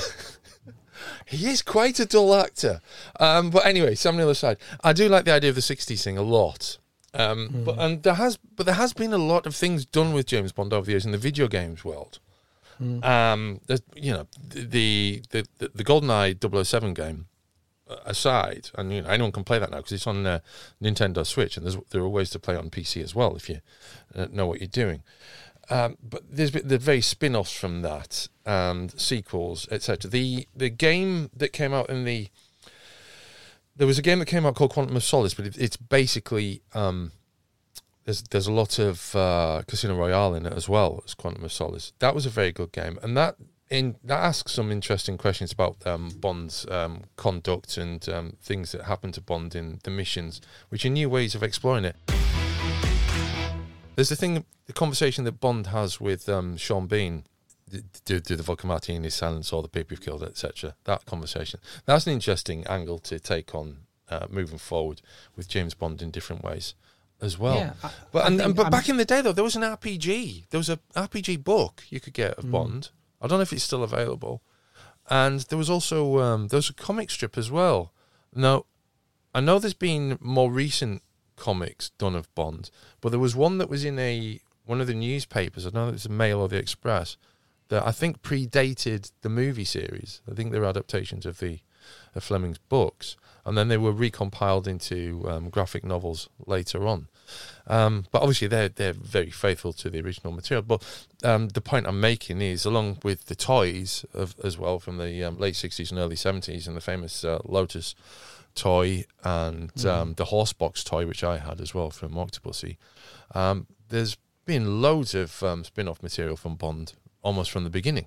He is quite a dull actor. Um, but anyway, Sam Neill aside, I do like the idea of the sixties thing a lot. Um, mm. But and there has, but there has been a lot of things done with James Bond over the years in the video games world. Mm. Um, there's, you know, the the the, the GoldenEye double oh seven game aside, and you know anyone can play that now because it's on uh, Nintendo Switch, and there's there are ways to play on P C as well if you uh, know what you're doing. Um, but there's the very spin-offs from that and sequels, et cetera. The the game that came out in the there was a game that came out called Quantum of Solace, but it, it's basically um, there's there's a lot of uh, Casino Royale in it as well as Quantum of Solace. That was a very good game, and that in that asks some interesting questions about um, Bond's um, conduct and um, things that happen to Bond in the missions, which are new ways of exploring it. There's the thing, the conversation that Bond has with um, Sean Bean, do, do the vodka martini, silence all the people you've killed, et cetera. That conversation. That's an interesting angle to take on uh, moving forward with James Bond in different ways as well. Yeah, I, but I and, and, but I'm, back in the day, though, there was an R P G. There was a R P G book you could get of mm. Bond. I don't know if it's still available. And there was also um, there was a comic strip as well. Now, I know there's been more recent comics done of Bond, but there was one that was in a one of the newspapers, I don't know if it was the Mail or the Express, that I think predated the movie series. I think they were adaptations of the of Fleming's books, and then they were recompiled into um, graphic novels later on. Um, but obviously they're they're very faithful to the original material. But um, the point I'm making is, along with the toys of, as well from the um, late sixties and early seventies, and the famous uh, Lotus toy and mm. um, the Horsebox toy, which I had as well from Octopussy. Um, there's been loads of um, spin-off material from Bond almost from the beginning.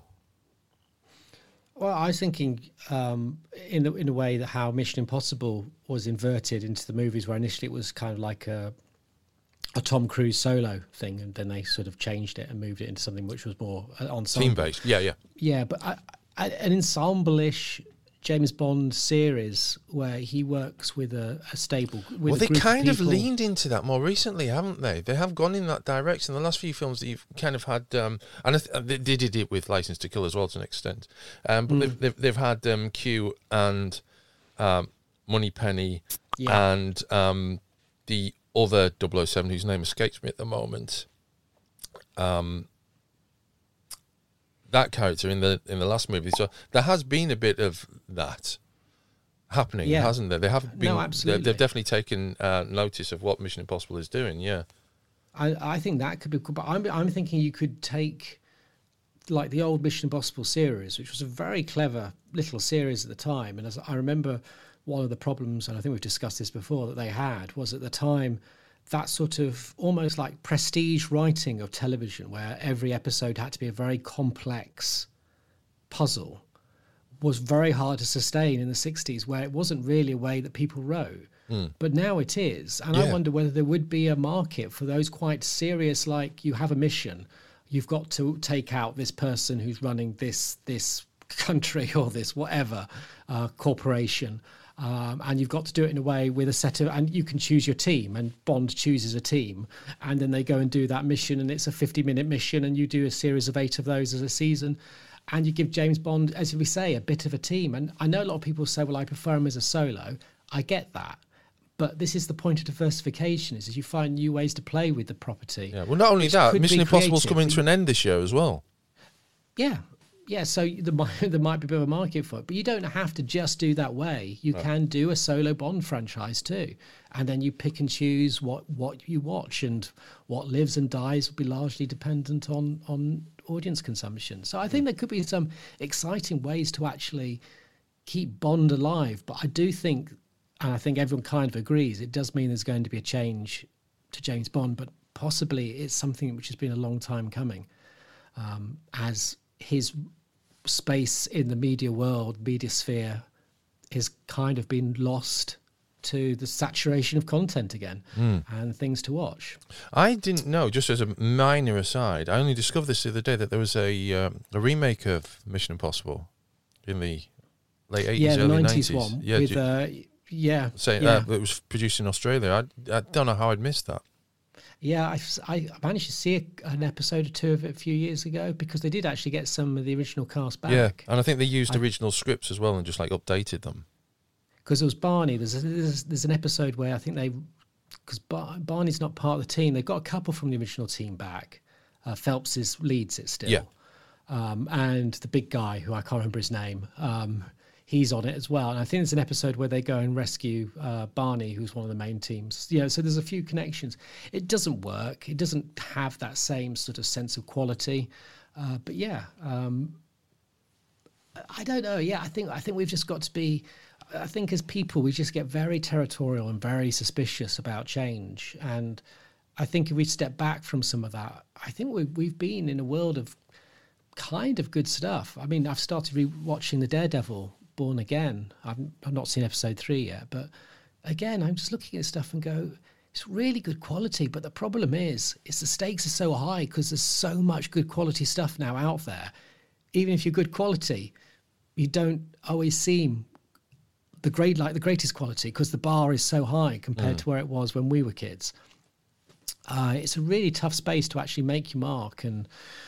Well, I was thinking um, in the, in a way that how Mission Impossible was inverted into the movies, where initially it was kind of like a a Tom Cruise solo thing, and then they sort of changed it and moved it into something which was more ensemble. Team-based, yeah, yeah. Yeah, but I, I, an ensemble-ish James Bond series where he works with a, a stable. With well, a they group kind of, of leaned into that more recently, haven't they? They have gone in that direction. The last few films that you've kind of had, um, and I th- they, they did it with License to Kill as well to an extent. Um, but mm. they've, they've they've had um, Q and um, Moneypenny yeah. and um, the other double oh seven whose name escapes me at the moment. Um. That character in the in the last movie, so there has been a bit of that happening, yeah. hasn't there? They have been. No, absolutely. They've definitely taken uh, notice of what Mission Impossible is doing. Yeah, I, I think that could be cool. But I'm I'm thinking you could take like the old Mission Impossible series, which was a very clever little series at the time. And as I remember, one of the problems, and I think we've discussed this before, that they had was at the time that sort of almost like prestige writing of television, where every episode had to be a very complex puzzle, was very hard to sustain in the sixties, where it wasn't really a way that people wrote. Mm. But now it is. And yeah. I wonder whether there would be a market for those quite serious, like you have a mission, you've got to take out this person who's running this this country or this whatever uh, corporation. Um, and you've got to do it in a way with a set of, and you can choose your team, and Bond chooses a team, and then they go and do that mission, and it's a fifty minute mission, and you do a series of eight of those as a season, and you give James Bond, as we say, a bit of a team. And I know a lot of people say, well, I prefer him as a solo. I get that. But this is the point of diversification, is, is you find new ways to play with the property. Yeah. Well, not only that, Mission Impossible is coming to an end this year as well. Yeah. Yeah, so there might, there might be a bit of a market for it, but you don't have to just do that way. You right. can do a solo Bond franchise too, and then you pick and choose what, what you watch, and what lives and dies will be largely dependent on, on audience consumption. So I think mm. there could be some exciting ways to actually keep Bond alive, but I do think, and I think everyone kind of agrees, it does mean there's going to be a change to James Bond, but possibly it's something which has been a long time coming, um, as his space in the media world, media sphere, is kind of been lost to the saturation of content again Mm. and things to watch. I didn't know, just as a minor aside, I only discovered this the other day, that there was a um, a remake of Mission Impossible in the late eighties, Yeah, the early nineties nineties. one. Yeah, with, do you- uh, yeah, say, yeah. uh, it was produced in Australia. I, I don't know how I'd missed that. Yeah, I've, I managed to see a, an episode or two of it a few years ago because they did actually get some of the original cast back. Yeah, and I think they used I- original scripts as well and just like updated them. Because it was Barney. There's, a, there's there's an episode where I think they, because Bar, Barney's not part of the team. They've got a couple from the original team back. Uh, Phelps is leads it still. Yeah. Um, and the big guy who I can't remember his name, um, he's on it as well. And I think there's an episode where they go and rescue uh, Barney, who's one of the main teams. Yeah, so there's a few connections. It doesn't work. It doesn't have that same sort of sense of quality. Uh, but yeah, um, I don't know. Yeah, I think I think we've just got to be. I think as people, we just get very territorial and very suspicious about change. And I think if we step back from some of that, I think we, we've been in a world of kind of good stuff. I mean, I've started re-watching The Daredevil, Born Again. I've, I've not seen episode three yet. But again, I'm just looking at stuff and go, it's really good quality. But the problem is, is the stakes are so high because there's so much good quality stuff now out there. Even if you're good quality, you don't always seem the great like the greatest quality because the bar is so high compared mm. to where it was when we were kids. Uh, it's a really tough space to actually make your mark, and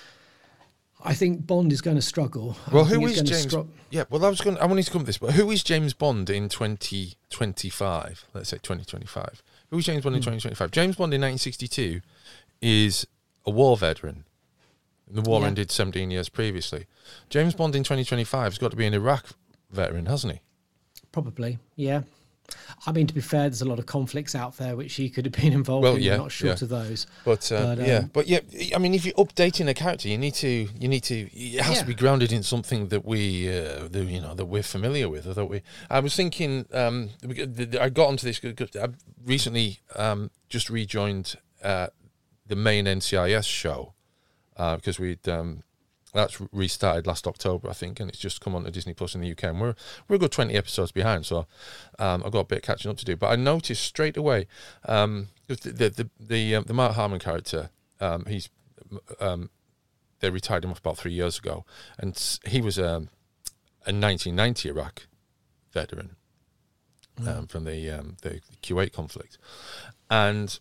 I think Bond is going to struggle. Well, I who is James? Stru- yeah, well, I was going. I wanted to come to this, but who is James Bond in twenty twenty-five? Let's say twenty twenty-five. Who is James Bond in mm. twenty twenty-five? James Bond in nineteen sixty-two is a war veteran. The war yeah. ended seventeen years previously. James Bond in twenty twenty-five has got to be an Iraq veteran, hasn't he? Probably, yeah. I mean, to be fair, there's a lot of conflicts out there which he could have been involved well, in. Yeah, I'm not short yeah. of those. But, uh, but um, yeah, but yeah, I mean, if you're updating a character, you need to, you need to, it has yeah. to be grounded in something that we, uh, that, you know, that we're familiar with, or that we. I was thinking, um, I got onto this. I recently um, just rejoined uh, the main N C I S show uh, because we'd. Um, That's restarted last October, I think, and it's just come on to Disney Plus in the U K. And we're we're a good twenty episodes behind, so um, I've got a bit of catching up to do. But I noticed straight away um, the the the the, um, the Mark Harmon character. Um, he's um, they retired him off about three years ago, and he was um, a nineteen ninety Iraq veteran um, mm. from the um, the Kuwait conflict, and.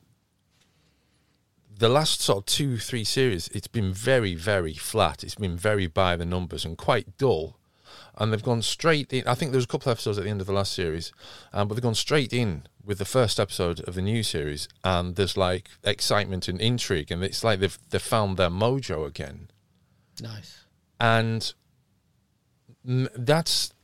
The last sort of two, three series, it's been very, very flat. It's been very by the numbers and quite dull. And they've gone straight in. I think there was a couple of episodes at the end of the last series, um, but they've gone straight in with the first episode of the new series. And there's like excitement and intrigue, and it's like they've they've found their mojo again. Nice. And that's,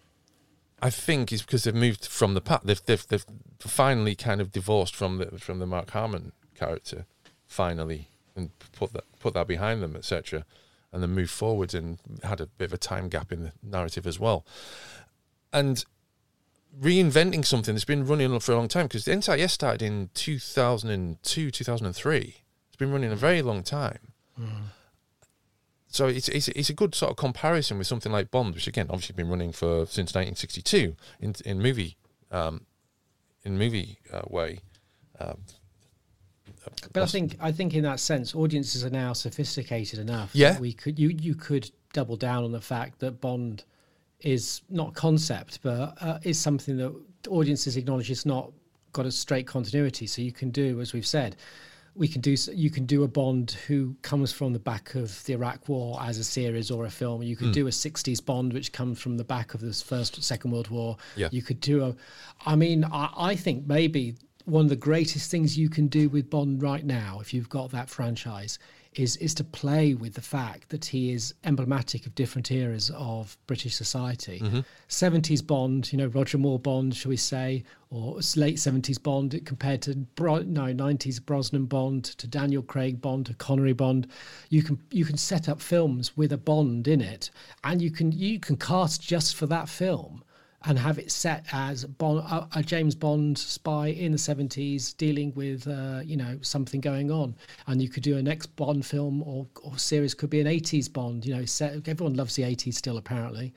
I think, is because they've moved from the past. They've they've they've finally kind of divorced from the from the Mark Harmon character. Finally, and put that put that behind them, et cetera, and then move forwards and had a bit of a time gap in the narrative as well, and reinventing something that's been running for a long time because the N C I S started in two thousand two, two thousand three. It's been running a very long time, mm. so it's it's it's a good sort of comparison with something like Bond, which again obviously been running for since nineteen sixty-two in in movie um, in movie uh, way. Um, But I think I think in that sense, audiences are now sophisticated enough. Yeah, that we could you you could double down on the fact that Bond is not concept, but uh, is something that audiences acknowledge it's not got a straight continuity. So you can do, as we've said, we can do you can do a Bond who comes from the back of the Iraq War as a series or a film. You could mm. do a sixties Bond which comes from the back of the First Second World War. Yeah. You could do a. I mean, I, I think maybe. One of the greatest things you can do with Bond right now, if you've got that franchise, is is to play with the fact that he is emblematic of different eras of British society. Mm-hmm. seventies Bond, you know, Roger Moore Bond, shall we say, or late seventies Bond compared to Bro- no nineties Brosnan Bond, to Daniel Craig Bond, to Connery Bond. You can you can set up films with a Bond in it, and you can you can cast just for that film. And have it set as Bond, a, a James Bond spy in the seventies dealing with, uh, you know, something going on. And you could do a next Bond film or, or series could be an eighties Bond. You know, set, everyone loves the eighties still, apparently.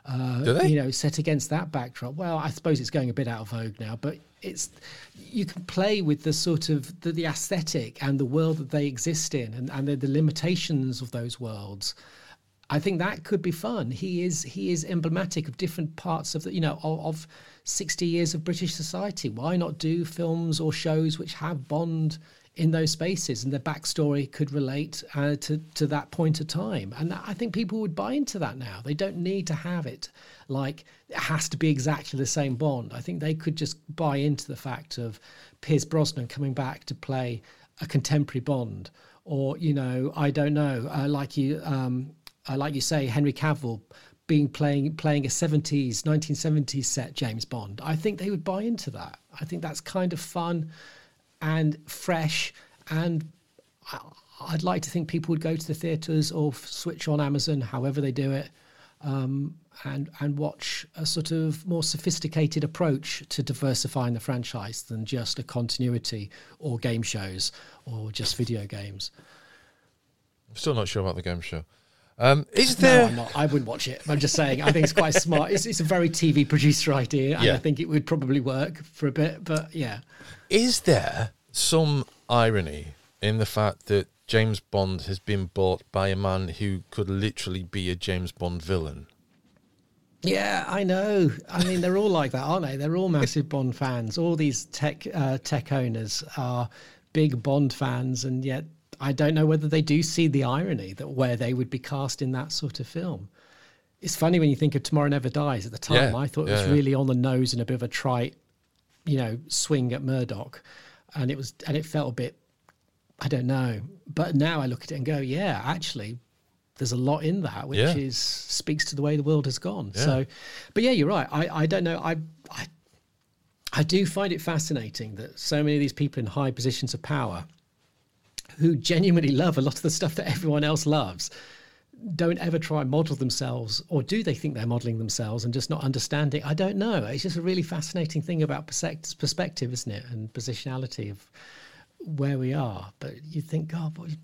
Uh, Do they? You know, set against that backdrop. Well, I suppose it's going a bit out of vogue now, but it's you can play with the sort of the, the aesthetic and the world that they exist in, and, and the, the limitations of those worlds. I think that could be fun. He is he is emblematic of different parts of the you know of, of sixty years of British society. Why not do films or shows which have Bond in those spaces, and their backstory could relate uh, to to that point of time? And I think people would buy into that now. They don't need to have it like it has to be exactly the same Bond. I think they could just buy into the fact of Pierce Brosnan coming back to play a contemporary Bond, or you know, I don't know, uh, like you um, uh, like you say, Henry Cavill being playing playing a seventies, nineteen seventies set James Bond. I think they would buy into that. I think that's kind of fun and fresh, and I'd like to think people would go to the theatres or switch on Amazon, however they do it, um, and and watch a sort of more sophisticated approach to diversifying the franchise than just a continuity or game shows or just video games. I'm still not sure about the game show. Um, is there? No, I'm not. I wouldn't watch it. I'm just saying. I think it's quite smart. It's, it's a very T V producer idea, and yeah. I think it would probably work for a bit. But yeah, is there some irony in the fact that James Bond has been bought by a man who could literally be a James Bond villain? Yeah, I know. I mean, they're all like that, aren't they? They're all massive Bond fans. All these tech uh, tech owners are big Bond fans, and yet I don't know whether they do see the irony that where they would be cast in that sort of film. It's funny when you think of Tomorrow Never Dies. At the time, yeah, I thought it yeah, was yeah. really on the nose and a bit of a trite, you know, swing at Murdoch, and it was, and it felt a bit, I don't know. But now I look at it and go, yeah, actually, there's a lot in that which yeah. is speaks to the way the world has gone. Yeah. So, but yeah, you're right. I, I don't know. I, I I do find it fascinating that so many of these people in high positions of power, who genuinely love a lot of the stuff that everyone else loves, don't ever try and model themselves, or do they think they're modeling themselves and just not understanding? I don't know. It's just a really fascinating thing about perspective, isn't it? And positionality of where we are. But you think, God, boy,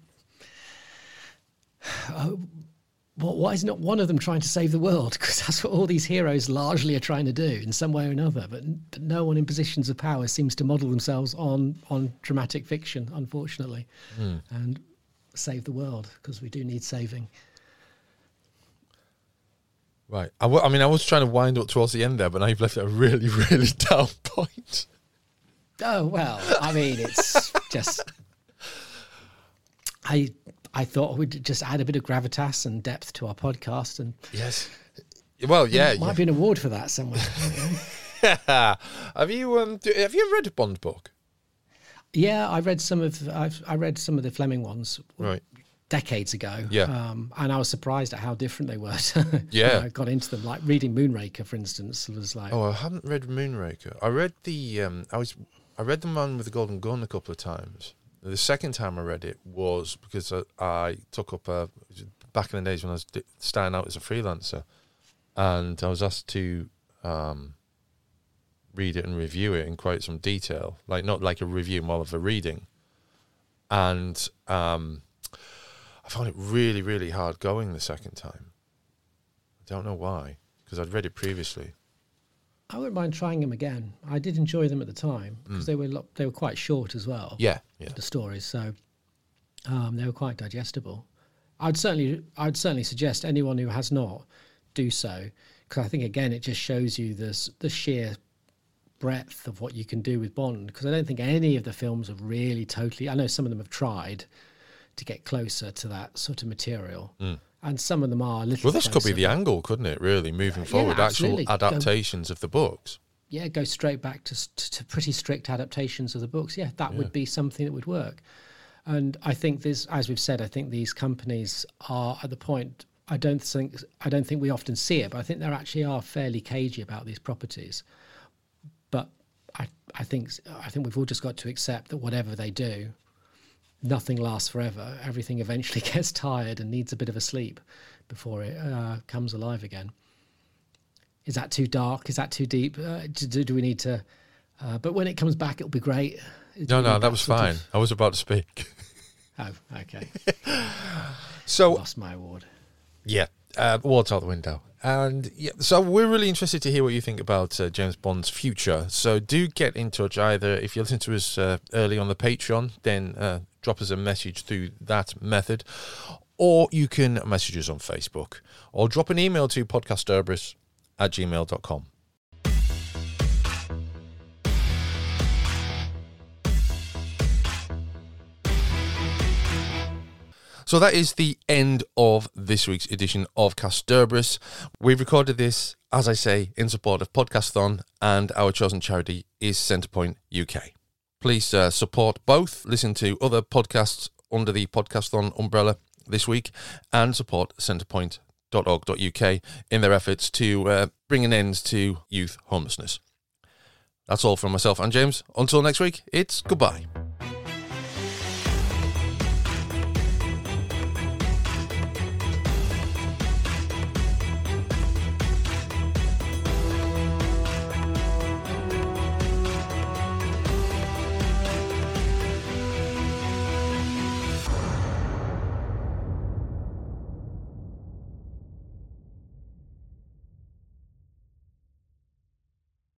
oh, well, why is not one of them trying to save the world? Because that's what all these heroes largely are trying to do in some way or another. But, but no one in positions of power seems to model themselves on, on dramatic fiction, unfortunately, mm. and save the world, because we do need saving. Right. I, w- I mean, I was trying to wind up towards the end there, but now you've left it a really, really down point. Oh, well, I mean, it's just... I... I thought we'd just add a bit of gravitas and depth to our podcast, and yes, well, yeah, might yeah. be an award for that somewhere. have you um, have you read a Bond book? Yeah, I read some of I've, I read some of the Fleming ones, right, decades ago. Yeah, um, and I was surprised at how different they were. Yeah, I got into them. Like reading Moonraker, for instance, was like. Oh, I haven't read Moonraker. I read the um, I was I read the one with the Golden Gun a couple of times. The second time I read it was because I, I took up a, back in the days when I was starting out as a freelancer, and I was asked to um, read it and review it in quite some detail, like not like a review, more of a reading. And um, I found it really, really hard going the second time. I don't know why, because I'd read it previously. I wouldn't mind trying them again. I did enjoy them at the time because mm. they were lo- they were quite short as well. Yeah, yeah. The stories, so um, they were quite digestible. I'd certainly I'd certainly suggest anyone who has not do so, because I think again it just shows you this the sheer breadth of what you can do with Bond. Because I don't think any of the films have really totally. I know some of them have tried to get closer to that sort of material. Mm. And some of them are a little Well, this closer. could be the angle, couldn't it, really, moving yeah, forward, absolutely. actual adaptations go, of the books. Yeah, go straight back to, to pretty strict adaptations of the books. Yeah, that yeah. would be something that would work. And I think this, as we've said, I think these companies are at the point, I don't think I don't think we often see it, but I think they actually are fairly cagey about these properties. But I, I think I think we've all just got to accept that whatever they do, nothing lasts forever. Everything eventually gets tired and needs a bit of a sleep before it uh, comes alive again. Is that too dark? Is that too deep? Uh, do, do we need to... Uh, but when it comes back, it'll be great. No, no, that was fine. Of... I was about to speak. Oh, okay. So I lost my award. Yeah. uh, awards out the window. And yeah, so we're really interested to hear what you think about uh, James Bond's future. So do get in touch. Either if you listen to us uh, early on the Patreon, then uh, drop us a message through that method, or you can message us on Facebook, or drop an email to podcastcerberus at gmail dot com. So that is the end of this week's edition of Casterberus. We've recorded this, as I say, in support of Podcastathon, and our chosen charity is Centrepoint U K. Please uh, support both, listen to other podcasts under the Podcastathon umbrella this week, and support centrepoint dot org dot U K in their efforts to uh, bring an end to youth homelessness. That's all from myself and James. Until next week, it's goodbye.